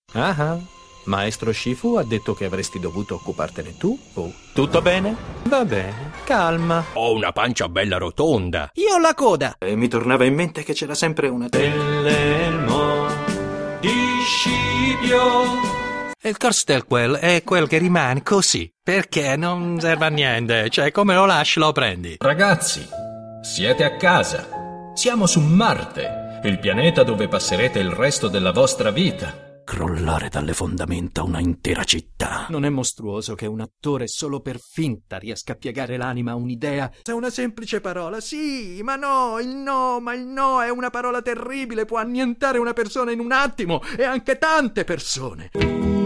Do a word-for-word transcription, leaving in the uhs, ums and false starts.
Ah, ah. Maestro Shifu ha detto che avresti dovuto occupartene tu. Oh, tutto bene? Va bene, calma. Ho una pancia bella rotonda. Io ho la coda. E mi tornava in mente che c'era sempre una... Dell'elmo di Scipio. Il Corstelquel è quel che rimane così, perché non serve a niente, cioè come lo lasci lo prendi. Ragazzi, siete a casa. Siamo su Marte, il pianeta dove passerete il resto della vostra vita. Crollare dalle fondamenta una intera città. Non è mostruoso che un attore solo per finta riesca a piegare l'anima a un'idea? È una semplice parola, sì, ma no, il no, ma il no è una parola terribile, può annientare una persona in un attimo e anche tante persone.